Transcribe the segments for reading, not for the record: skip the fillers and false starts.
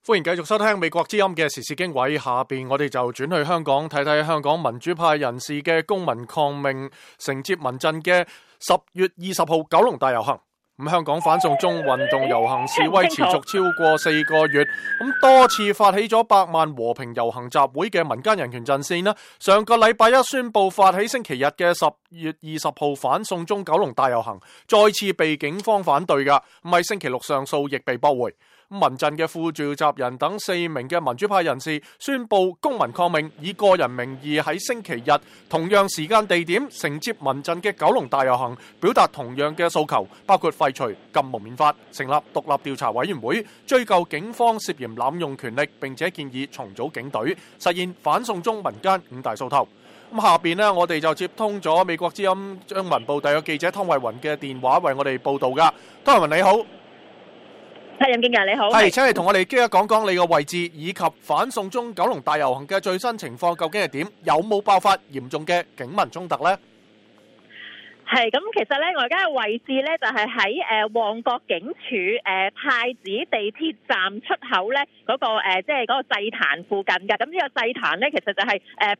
歡迎繼續收聽美國之音嘅時事經緯，下邊我哋就轉去香港睇睇香港民主派人士嘅公民抗命，承接民陣嘅10月20號九龍大遊行。香港反送中運動遊行示威持續超過4個月，多次發起咗百萬和平遊行集會嘅民間人權陣線啦，上個禮拜一宣布發起星期日嘅10月20號反送中九龍大遊行，再次被警方反對噶，喺星期六上訴亦被駁回。民陣嘅副召集人等4名嘅民主派人士宣布公民抗命，以個人名義喺星期日同樣時間地點承接民陣嘅九龍大遊行，表達同樣嘅訴求，包括廢除禁蒙面法、成立獨立調查委員會、追究警方涉嫌濫用權力，並且建議重組警隊，實現反送中民間5大訴求。下邊呢，我哋就接通咗美國之音中文部第一記者湯慧雲嘅電話，為我哋報道噶。湯慧雲你好。 係任敬揚你好， 係，請你同我哋即刻講講你個位置以及反送中九龍大遊行嘅最新情況究竟係點？有冇爆發嚴重嘅警民衝突呢？ 係咁，其實咧，我而家嘅位置咧就係喺旺角警署太子地鐵站出口咧嗰個即係嗰個祭壇附近嘅。咁呢個祭壇咧，其實就係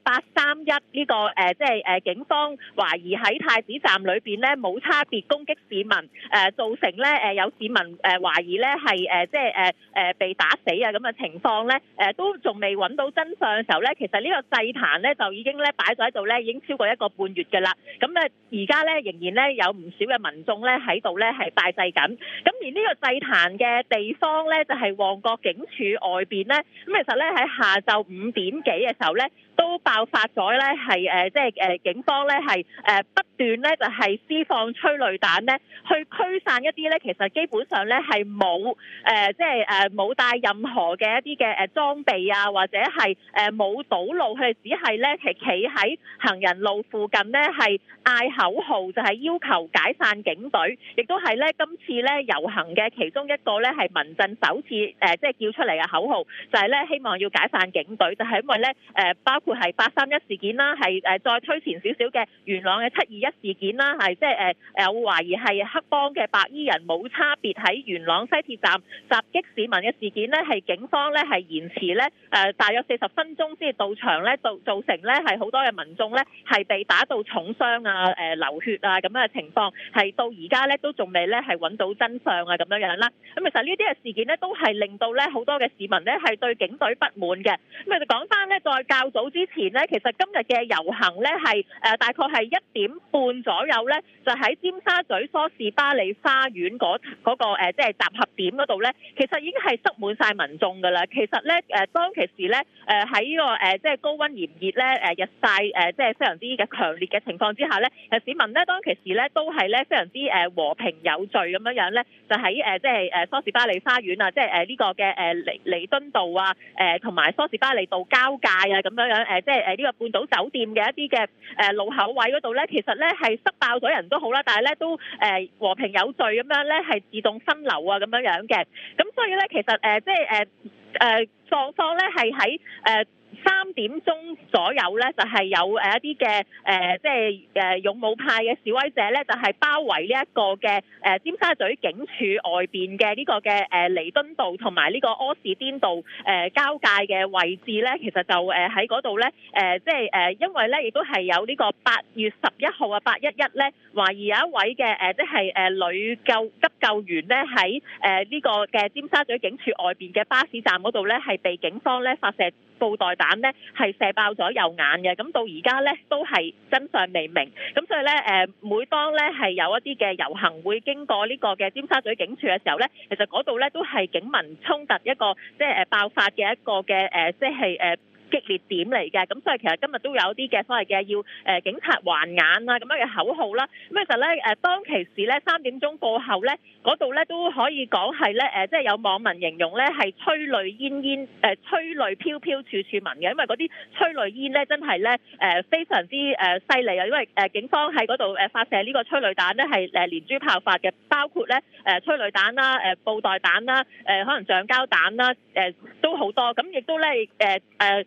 831呢個即係警方懷疑喺太子站裏邊咧冇差別攻擊市民，造成咧有市民懷疑咧係即係被打死啊咁嘅情況咧，都仲未揾到真相嘅時候咧，其實呢個祭壇咧就已經咧擺咗喺度咧，已經超過1個半月嘅啦。咁而家咧仍然咧有唔少嘅民眾咧喺度咧係拜祭緊，咁而呢個祭壇嘅地方咧就係旺角警署外邊咧，咁其實咧喺下晝5點幾嘅時候咧都爆發咗咧係即係警方咧係不斷咧就係施放催淚彈咧去驅散一啲咧其實基本上咧係冇即係冇帶任何嘅一啲嘅裝備啊，或者係冇堵路，佢哋只係咧係企喺行人路附近咧係嗌口號，就係要求解散警隊，亦都係咧今次咧遊行嘅其中一個咧係民陣首次即係叫出嚟嘅口號，就係咧希望要解散警隊，就係因為咧包括係831事件啦，係再推前少少嘅元朗嘅721事件啦，係即係有懷疑係黑幫嘅白衣人冇差別喺元朗西鐵站襲擊市民嘅事件咧，係警方咧係延遲咧大約40分鐘先到場咧，造成咧係好多嘅民眾咧係被打到重傷啊、流血啊咁樣嘅情況，係到而家咧都仲未咧係揾到真相啊咁樣樣啦。咁其實呢啲嘅事件咧都係令到咧好多嘅市民咧係對警隊不滿嘅。咁就講翻咧，在較早之前咧，其實今日嘅遊行咧係大概係1點半左右咧，就喺尖沙咀梳士巴利花園嗰個即係集合點嗰度咧，其實已經係塞滿晒民眾㗎啦。其實咧當其時咧喺呢個即係高溫炎熱咧日曬即係非常之嘅強烈嘅情況之下咧，市民咧當其時咧都係咧非常之和平有序咁樣樣咧，就喺即係梳士巴利花園啊，即係呢個嘅彌敦道啊，同埋梳士巴利道交界啊咁樣樣即係呢個半島酒店嘅一啲嘅路口位嗰度咧，其實咧係塞爆咗人都好啦，但係咧都和平有序咁樣咧係自動分流啊咁樣樣嘅，咁所以咧其實即係狀況咧係喺3點鐘左右咧，就係有一啲嘅即係勇武派嘅示威者咧，就係包圍呢一個嘅尖沙咀警署外邊嘅呢個嘅彌敦道同埋呢個柯士甸道交界嘅位置咧，其實就喺嗰度咧即係因為咧亦都係有呢個8月11號啊811咧，懷疑有一位嘅即係女急救員咧喺呢個嘅尖沙咀警署外邊嘅巴士站嗰度咧，係被警方咧發射布袋彈咧係射爆咗右眼嘅，咁到而家咧都係真相未明，咁所以咧每當咧係有一啲嘅遊行會經過呢個嘅尖沙咀警署嘅時候咧，其實嗰度咧都係警民衝突一個即係爆發嘅一個嘅即係激烈點嚟嘅，咁所以其實今日都有啲嘅所謂嘅要警察還眼啊咁樣嘅口號啦。咁其實咧當其時咧3點鐘過後咧，嗰度咧都可以講係咧即係有網民形容咧係催淚煙催淚飄飄處處聞嘅，因為嗰啲催淚煙咧真係咧非常之犀利啊！因為警方喺嗰度發射呢個催淚彈咧係連珠炮發嘅，包括咧催淚彈啦、布袋彈啦、可能橡膠彈啦都好多，咁亦都咧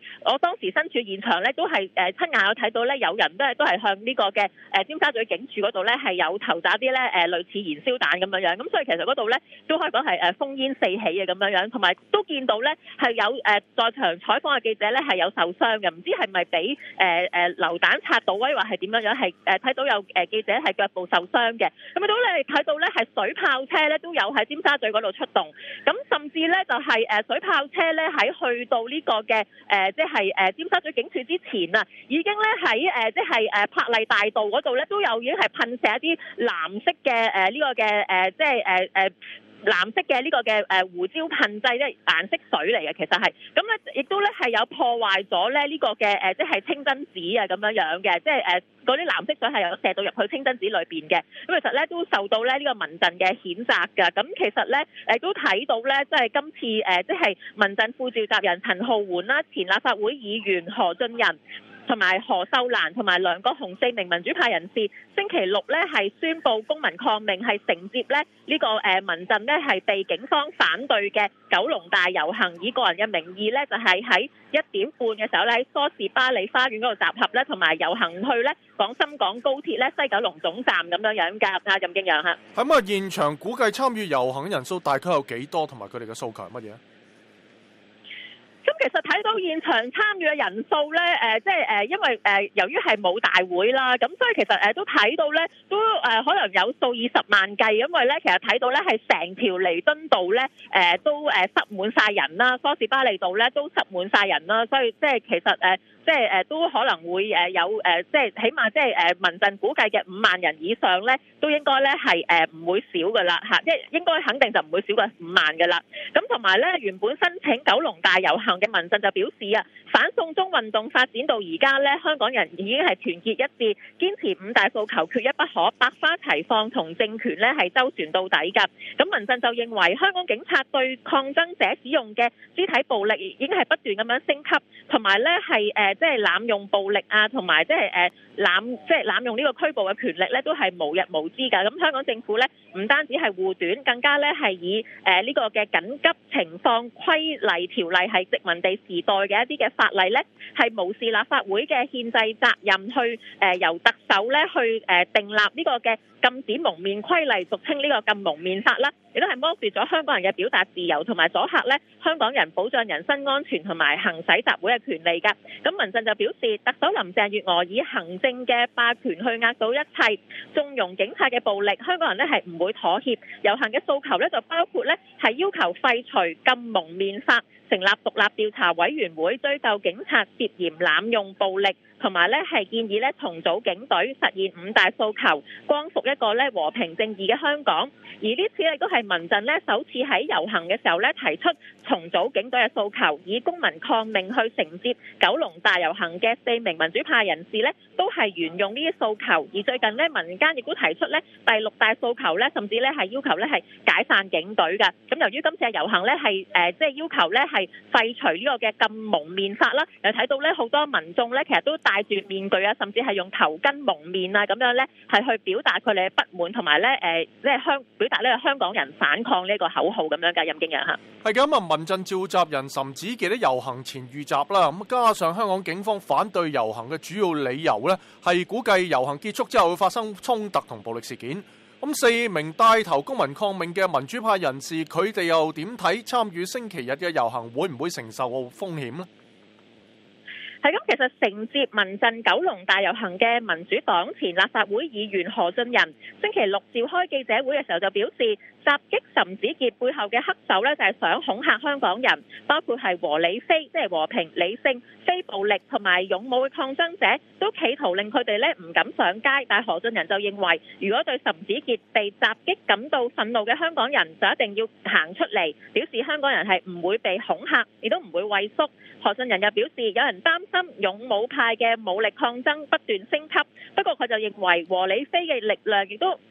我當時身處現場咧，都係親眼有睇到咧，有人都係向呢個嘅尖沙咀警署嗰度咧係有投擲啲咧類似燃燒彈咁樣樣，咁所以其實嗰度咧都可以講係烽煙四起嘅咁樣樣，同埋都見到咧係有在場採訪嘅記者咧係有受傷嘅，唔知係咪俾流彈擦到威或係點樣樣，係睇到有記者係腳部受傷嘅，咁都你睇到咧係水炮車咧都有喺尖沙咀嗰度出動，咁甚至咧就係水炮車咧喺去到呢個嘅即係尖沙咀警署之前啊，已經咧喺即係柏麗大道嗰度咧都有已經係噴射一啲藍色嘅呢個嘅即係藍色嘅呢個嘅胡椒噴劑，即係顏色水嚟嘅，其實係咁咧，亦都咧係有破壞咗咧呢個嘅即係清真寺啊咁樣樣嘅，即係嗰啲藍色水係有射到入去清真寺裏邊嘅，咁其實咧都受到咧呢個民陣嘅譴責㗎。咁其實咧都睇到咧，即係今次即係民陣副召集人陳浩桓啦、前立法會議員何俊仁同埋何秀蘭同埋梁國雄4名民主派人士，星期六咧係宣布公民抗命，係承接咧呢個民陣咧係被警方反對嘅九龍大遊行，以個人嘅名義咧就係喺1點半嘅時候咧喺梳士巴利花園嗰度集合咧，同埋遊行去咧廣深港高鐵咧西九龍總站咁樣樣㗎。阿任敬陽嚇。 咁啊，現場估計參與遊行嘅人數大概有幾多，同埋佢哋嘅訴求係乜嘢？ 咁其實睇到現場參與嘅人數咧，即係因為由於係冇大會啦，咁所以其實都睇到咧，都可能有數以十萬計，因為咧其實睇到咧係成條彌敦道咧都塞滿晒人啦，梳士巴利道咧都塞滿晒人啦，所以即係其實即係都可能會有即係起碼即係民陣估計嘅5萬人以上咧，都應該咧係唔會少噶啦嚇，即係應該肯定就唔會少過5萬噶啦。咁同埋咧，原本申請九龍大遊行嘅民陣就表示啊，反送中運動發展到而家咧，香港人已經係團結一致，堅持5大訴求缺一不可，百花齊放同政權咧係周旋到底㗎。咁民陣就認為香港警察對抗爭者使用嘅肢體暴力已經係不斷咁樣升級，同埋咧係即係濫用暴力啊，同埋即係濫用呢個拘捕嘅權力咧，都係無日無之㗎。咁香港政府咧唔單止係護短，更加咧係以呢個嘅緊急情況規例條例係殖民地時代嘅一啲嘅法例咧，係無視立法會嘅憲制責任去由特首咧去訂立呢個嘅禁止蒙面規例，俗稱呢個禁蒙面法啦，亦都係剝奪咗香港人嘅表達自由，同埋阻嚇咧香港人保障人身安全同埋行使集會嘅權利㗎。咁民陣就表示，特首林鄭月娥以行政嘅霸權去壓倒一切，縱容警察嘅暴力，香港人咧係唔會妥協。遊行嘅訴求咧就包括咧係要求廢除禁蒙面法，成立獨立調查委員會追究警察涉嫌濫用暴力，同埋咧係建議咧重組警隊，實現5大訴求，光復一個咧和平正義嘅香港。而呢次亦都係民陣咧首次喺遊行嘅時候咧提出重組警隊嘅訴求，以公民抗命去承接九龍大遊行嘅4名民主派人士咧都係沿用呢啲訴求。而最近咧民間亦都提出咧第6大訴求咧，甚至咧係要求咧係解散警隊㗎。咁由於今次嘅遊行咧係即係要求咧係廢除呢個嘅禁蒙面法啦，又睇到咧好多民眾咧其實都戴住面具啊，甚至係用頭巾蒙面啊，咁樣咧係去表達佢哋嘅不滿，同埋咧即係表達呢個香港人反抗呢個口號咁樣㗎。任敬陽嚇。 係咁啊，民陣召集人岑子傑喺遊行前遇襲啦，咁加上香港警方反對遊行嘅主要理由咧，係估計遊行結束之後會發生衝突同暴力事件。咁4名帶頭公民抗命嘅民主派人士，佢哋又點睇參與星期日嘅遊行會唔會承受風險呢？ 係咁，其實承接民陣九龍大遊行嘅民主黨前立法會議員何俊仁，星期六召開記者會嘅時候就表示，襲擊岑子傑背後嘅黑手咧就係想恐嚇香港人，包括係和理非，即係和平、理性、非暴力同埋勇武嘅抗爭者，都企圖令佢哋咧唔敢上街。但係何俊仁就認為，如果對岑子傑被襲擊感到憤怒嘅香港人，就一定要行出嚟，表示香港人係唔會被恐嚇，亦都唔會畏縮。何俊仁又表示，有人擔心勇武派嘅武力抗爭不斷升級，不過佢就認為和理非嘅力量亦都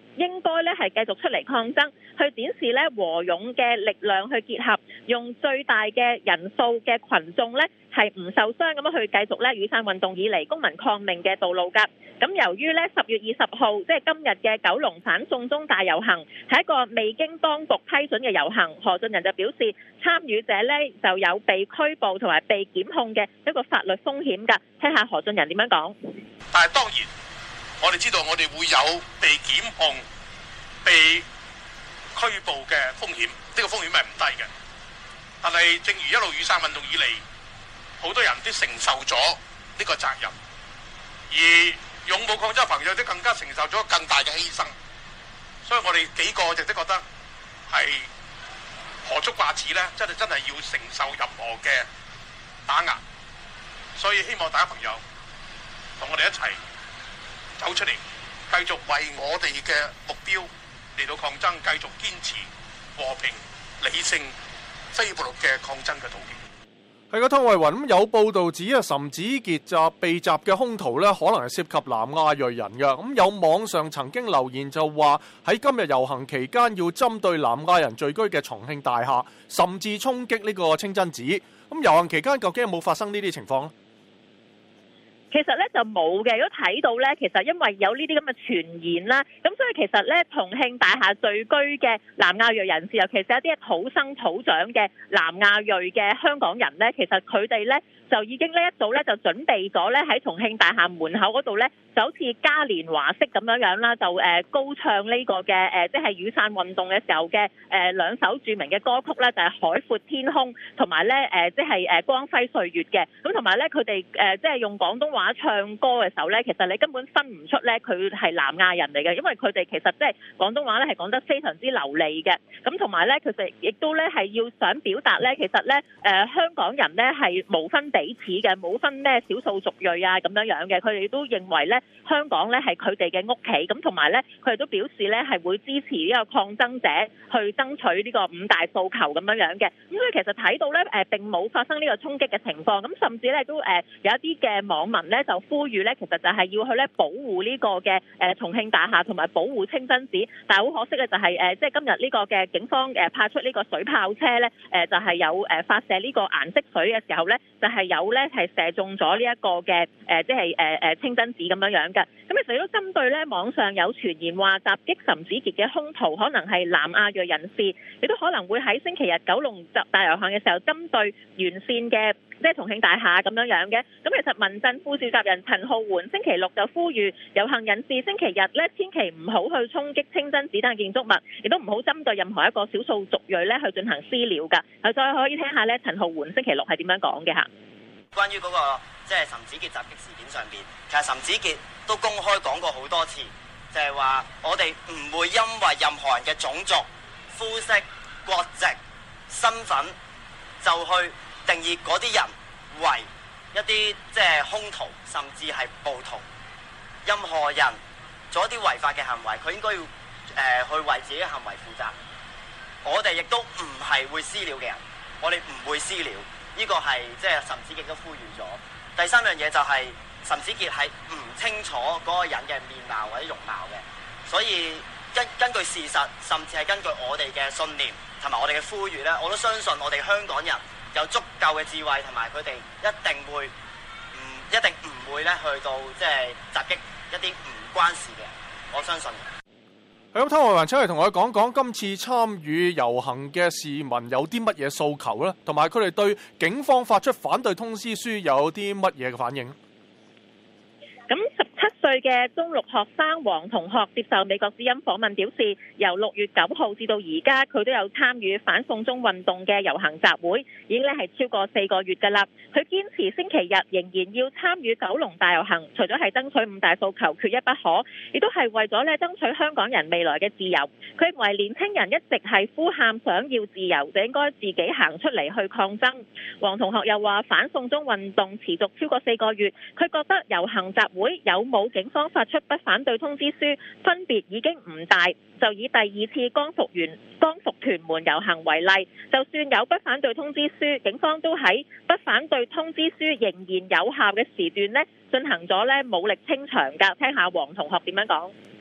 應該咧係繼續出嚟抗爭，去展示咧和勇嘅力量去結合，用最大嘅人數嘅群眾咧係唔受傷咁樣去繼續咧雨傘運動以嚟公民抗命嘅道路㗎。咁由於咧10月20號即係今日嘅九龍反送中大遊行係一個未經當局批准嘅遊行，何俊仁就表示參與者咧就有被拘捕同埋被檢控嘅一個法律風險㗎。聽下何俊仁點樣講。 但係當然我哋知道我哋會有被檢控、被拘捕嘅風險，呢個風險係唔低嘅。但係正如一路雨傘運動以嚟，好多人都承受咗呢個責任，而勇武抗爭朋友都更加承受咗更大嘅犧牲，所以我哋幾個亦都覺得係何足掛齒呢？真係要承受任何嘅打壓，所以希望大家朋友同我哋一齊走出嚟，繼續為我哋嘅目標嚟到抗爭，繼續堅持和平、理性、非暴力嘅抗爭嘅途徑。 係個湯慧雲，咁有報道指啊，岑子傑被襲嘅兇徒咧，可能係涉及南亞裔人嘅。咁有網上曾經留言就話喺今日遊行期間要針對南亞人聚居嘅重慶大廈，甚至衝擊呢個清真寺。咁遊行期間究竟有冇發生呢啲情況呢？ 其實咧就冇嘅，如果睇到咧，其實因為有呢啲咁嘅傳言啦，咁所以其實咧重慶大廈聚居嘅南亞裔人士，尤其是一啲土生土長嘅南亞裔嘅香港人咧，其實佢哋咧就已經呢一早咧就準備咗咧喺重慶大廈門口嗰度咧，就好似嘉年華式咁樣啦，就高唱呢個嘅即係雨傘運動嘅時候嘅兩首著名嘅歌曲咧，就係海闊天空同埋咧即係光輝歲月嘅。咁同埋咧佢哋即係用廣東話唱歌嘅時候咧，其實你根本分唔出咧佢係南亞人嚟嘅，因為佢哋其實即係廣東話咧係講得非常之流利嘅。咁同埋咧佢哋亦都咧係要想表達咧，其實咧香港人咧係無分彼此嘅，冇分咩少數族裔啊咁樣嘅，佢哋都認為咧香港咧係佢哋嘅屋企，咁同埋咧佢哋都表示咧係會支持呢個抗爭者去爭取呢個五大訴求咁樣嘅。咁所以其實睇到咧並冇發生呢個衝擊嘅情況，咁甚至咧都有一啲嘅網民咧就呼籲咧，其實就係要去咧保護呢個嘅重慶大廈同埋保護清真寺，但係好可惜嘅就係即係今日呢個嘅警方派出呢個水炮車咧就係有發射呢個顏色水嘅時候咧，就係有咧係射中咗呢一個嘅即係清真寺咁樣嘅。咁其實都針對咧網上有傳言話襲擊岑子傑嘅兇徒可能係南亞裔人士，亦都可能會喺星期日九龍大遊行嘅時候針對沿線嘅即係重慶大廈咁樣嘅。咁其實民陣副召集人陳浩桓星期六就呼籲遊行人士星期日咧千祈唔好去衝擊清真寺等建築物，亦都唔好針對任何一個少數族裔咧去進行私了㗎。再可以聽下咧陳浩桓星期六係點樣講嘅嚇。 關於嗰個即係岑子傑襲擊事件上邊，其實岑子傑都公開講過好多次，就係話我哋唔會因為任何人嘅種族、膚色、國籍、身份就去定義嗰啲人為一啲即係兇徒，甚至係暴徒。任何人做一啲違法嘅行為，佢應該要去為自己嘅行為負責。我哋亦都唔係會私了嘅人，我哋唔會私了。呢個係即係岑子傑都呼籲咗。第三樣嘢就係岑子傑係唔清楚嗰個人嘅面貌或者容貌嘅，所以根據事實，甚至係根據我哋嘅信念同埋我哋嘅呼籲呢，我都相信我哋香港人有足夠嘅智慧，同埋佢哋一定唔會咧去到即係襲擊一啲唔關事嘅人，我相信。 係咁，湯慧雲出嚟同我講講今次參與遊行嘅市民有啲乜嘢訴求咧，同埋佢哋對警方發出反對通知書有啲乜嘢嘅反應？ 咁17歲嘅中六學生黃同學接受美國之音訪問表示，由6月9號至到而家，佢都有參與反送中運動嘅遊行集會，已經咧係超過4個月㗎啦。佢堅持星期日仍然要參與九龍大遊行，除咗係爭取五大訴求缺一不可，亦都係為咗咧爭取香港人未來嘅自由。佢認為年輕人一直係呼喊想要自由，就應該自己行出嚟去抗爭。黃同學又話反送中運動持續超過4個月，佢覺得遊行集會有冇警方發出不反對通知書分別已經唔大，就以第二次光復屯門遊行為例，就算有不反對通知書，警方都喺不反對通知書仍然有效嘅時段呢進行咗武力清場㗎。聽下黃同學點樣講。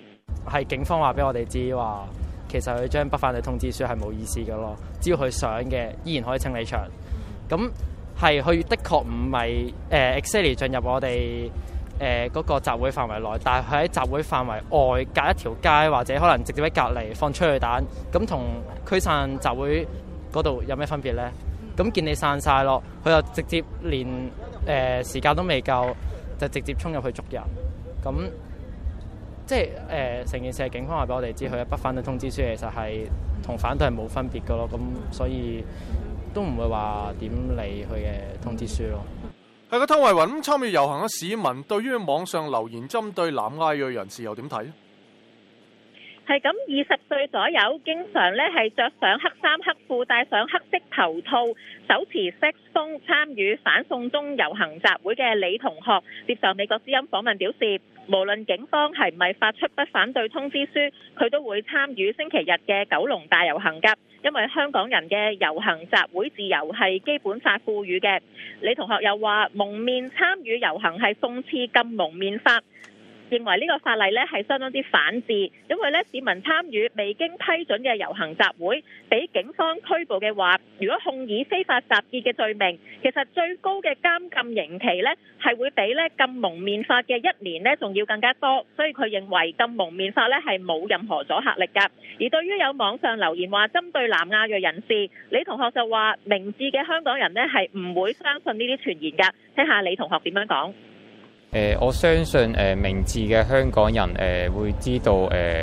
係警方話俾我哋知話，其實佢張不反對通知書係冇意思嘅咯。只要佢想嘅，依然可以清理場。咁係佢的確唔係exactly 進入我哋嗰個集會範圍內，但係佢喺集會範圍外隔一條街，或者可能直接喺隔離放催淚彈，咁同驅散集會嗰度有咩分別呢？咁見你散晒咯，佢就直接連時間都未夠，就直接衝入去捉人。咁即係成件事係警方話俾我哋知，佢嘅不反對通知書其實係同反對係冇分別嘅咯。咁所以都唔會話點理佢嘅通知書咯。 係個湯慧雲，咁參與遊行嘅市民對於網上留言針對南亞裔人士又點睇？ 係咁，20歲左右，經常咧係着上黑衫黑褲，戴上黑色頭套，手持色風參與反送中遊行集會嘅李同學接受美國之音訪問表示，無論警方係唔係發出不反對通知書，佢都會參與星期日嘅九龍大遊行㗎，因為香港人嘅遊行集會自由係基本法賦予嘅。李同學又話，蒙面參與遊行係諷刺禁蒙面法。認為呢個法例呢係相當之反智，因為呢市民參與未經批准嘅遊行集會，俾警方拘捕嘅話，如果控以非法集結嘅罪名，其實最高嘅監禁刑期呢係會比呢禁蒙面法嘅1年呢仲要更加多，所以佢認為禁蒙面法呢係冇任何阻嚇力㗎。而對於有網上留言話針對南亞裔人士，李同學就話明智嘅香港人呢係唔會相信呢啲傳言㗎。聽下李同學點樣講。 我相信明智嘅香港人會知道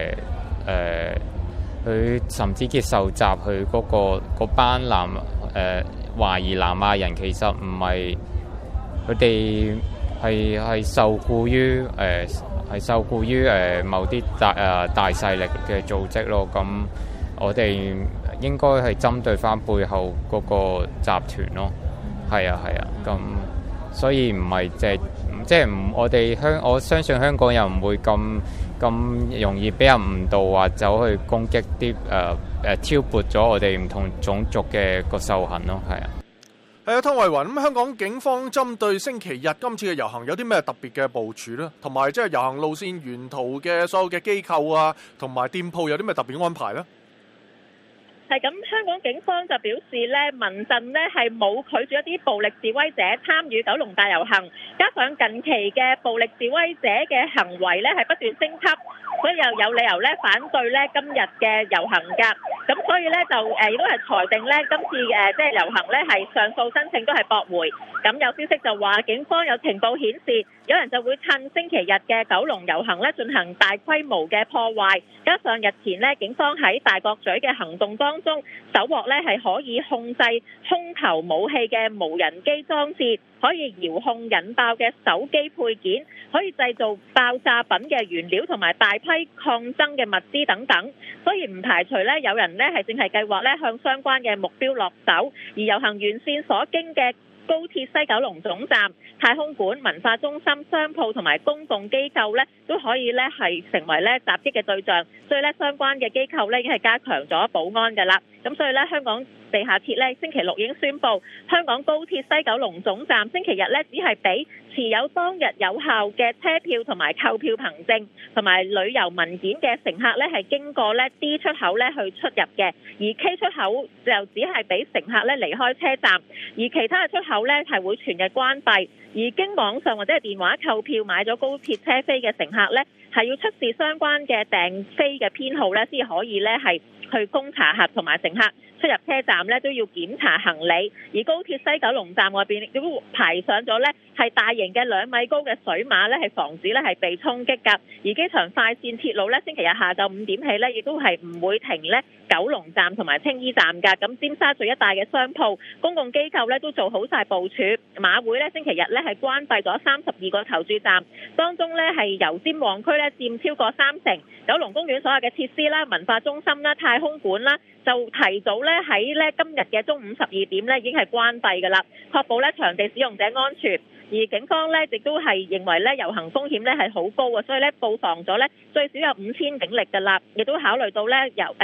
佢岑子傑受襲佢嗰班懷疑南亞人，其實唔係佢哋係受僱於某啲大勢力嘅組織咯。咁我哋應該係針對翻背後嗰個集團咯。係啊，咁所以唔係即係我相信香港人唔會咁容易俾人誤導，或走去攻擊啲挑撥咗我哋唔同種族嘅個受行咯。係啊， 湯慧雲，咁香港警方針對星期日今次嘅遊行有啲咩特別嘅部署呢？同埋即係遊行路線沿途嘅所有嘅機構啊，同埋店鋪有啲咩特別安排呢？ 係咁，香港警方就表示咧，民陣咧係冇拒絕一啲暴力示威者參與九龍大遊行，加上近期嘅暴力示威者嘅行為咧係不斷升級，所以又有理由咧反對咧今日嘅遊行㗎。咁所以咧就亦都係裁定咧今次即係遊行咧係上訴申請都係駁回。咁有消息就話警方有情報顯示，有人就會趁星期日嘅九龍遊行咧進行大規模嘅破壞，加上日前咧警方喺大角咀嘅行動當中搜獲咧係可以控制空投武器嘅無人機裝置，可以遙控引爆嘅手機配件，可以製造爆炸品嘅原料同埋大批抗爭嘅物資等等，所以唔排除咧有人咧係正係計劃咧向相關嘅目標落手，而遊行沿線所經嘅高鐵西九龍總站、太空館、文化中心、商鋪同埋公共機構咧，都可以咧係成為咧襲擊嘅對象，所以咧相關嘅機構咧已經係加強咗保安㗎啦。咁所以咧香港地下鐵咧星期六已經宣布，香港高鐵西九龍總站星期日咧只係俾持有當日有效嘅車票同埋購票憑證同埋旅遊文件嘅乘客咧係經過咧 D 出口咧去出入嘅，而 K 出口就只係俾乘客咧離開車站，而其他嘅出口咧係會全日關閉。而經網上或者係電話購票買咗高鐵車飛嘅乘客咧，係要出示相關嘅訂飛嘅編號咧，先可以咧係去供查核，同埋乘客出入車站咧都要檢查行李。而高鐵西九龍站外邊亦都排上咗咧係大型嘅2米高嘅水馬咧，係防止咧係被衝擊㗎。而機場快線鐵路咧，星期日下晝5點起咧，亦都係唔會停咧九龍站同埋青衣站㗎。咁尖沙咀一帶嘅商鋪、公共機構咧都做好晒部署。馬會咧星期日咧係關閉咗32個投注站，當中咧係油尖旺區咧佔超過30%，九龍公園所有嘅設施啦、文化中心啦、太空館啦，就提早咧喺咧今日嘅中午12點咧已經係關閉㗎啦，確保咧場地使用者安全。而警方咧亦都係認為咧遊行風險咧係好高啊，所以咧布防咗咧最少有5000警力㗎啦，亦都考慮到咧由上個禮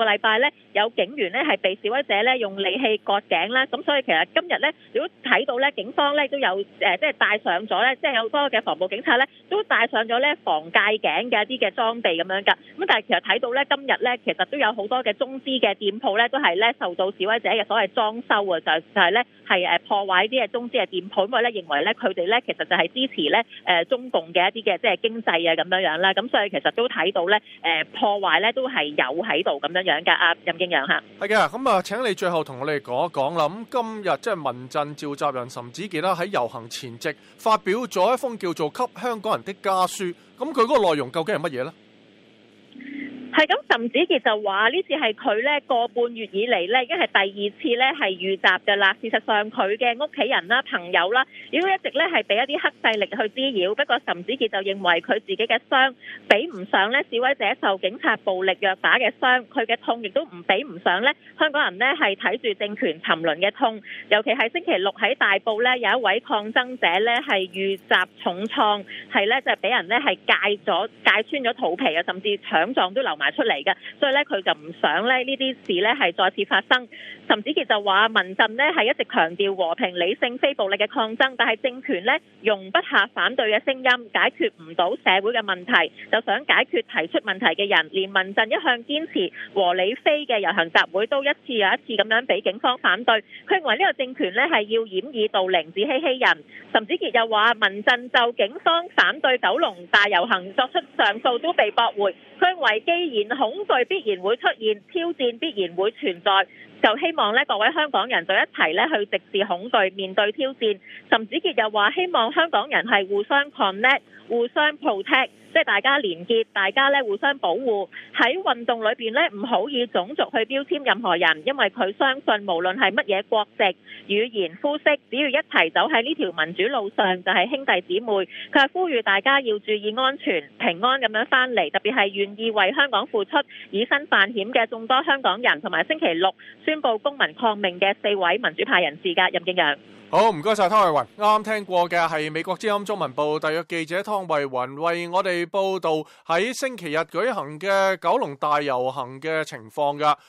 禮拜咧有警員咧係被示威者咧用利器割頸啦，咁所以其實今日咧如果睇到咧警方咧都有即係帶上咗咧，即係有多嘅防暴警察咧都帶上咗咧防戒頸嘅一啲嘅裝備咁樣㗎。咁但係其實睇到咧今日咧其實都有好多嘅中資嘅店鋪咧都係咧受到示威者嘅所謂裝修啊，就係咧係破壞啲嘅中資嘅店鋪，因為咧認為咧佢哋咧其實就係支持咧中共嘅一啲嘅即係經濟啊咁樣樣啦。咁所以其實都睇到咧破壞咧都係有喺度咁樣樣㗎。阿任敬揚嚇， 係嘅。咁啊，請你最後同我哋講一講啦。咁今日即係民陣召集人岑子傑啦，喺遊行前夕發表咗一封叫做《給香港人的家書》。咁佢嗰個內容究竟係乜嘢咧？ 係咁，岑子傑就話呢次係佢咧個半月以嚟咧已經係第二次咧係遇襲㗎啦。事實上佢嘅屋企人啦、朋友啦，亦都一直咧係俾一啲黑勢力去滋擾。不過岑子傑就認為佢自己嘅傷比唔上咧示威者受警察暴力虐打嘅傷，佢嘅痛亦都比唔上咧香港人咧係睇住政權沉淪嘅痛。尤其係星期六喺大埔咧有一位抗爭者咧係遇襲重創，係咧就係俾人咧係戒穿咗肚皮啊，甚至腸臟都流埋出嚟嘅，所以咧佢就唔想咧呢啲事咧係再次發生。岑子傑就話民陣呢係一直強調和平、理性、非暴力嘅抗爭，但係政權呢容不下反對嘅聲音，解決唔到社會嘅問題，就想解決提出問題嘅人。連民陣一向堅持和理非嘅遊行集會都一次又一次咁樣俾警方反對，佢認為呢個政權呢係要掩耳盜鈴、自欺欺人。岑子傑又話民陣就警方反對九龍大遊行作出上訴都被駁回，佢認為既然恐懼必然會出現，挑戰必然會存在，就希望各位香港人就一齊去直視恐懼，面對挑戰。岑子傑又話希望香港人係互相 connect、互相 protect， 即係大家連結，大家互相保護。喺運動裏邊唔好以種族去標籤任何人，因為佢相信無論係乜嘢國籍、語言、膚色，只要一齊走喺呢條民主路上，就係兄弟姊妹。佢係呼籲大家要注意安全、平安咁樣翻嚟，特別係願意為香港付出、以身犯險嘅眾多香港人，同埋星期六宣布公民抗命嘅4位民主派人士㗎。任敬揚。 好，唔該晒湯慧雲。啱啱聽過嘅係美國之音中文部特約記者湯慧雲為我哋報道喺星期日舉行嘅九龍大遊行嘅情況㗎。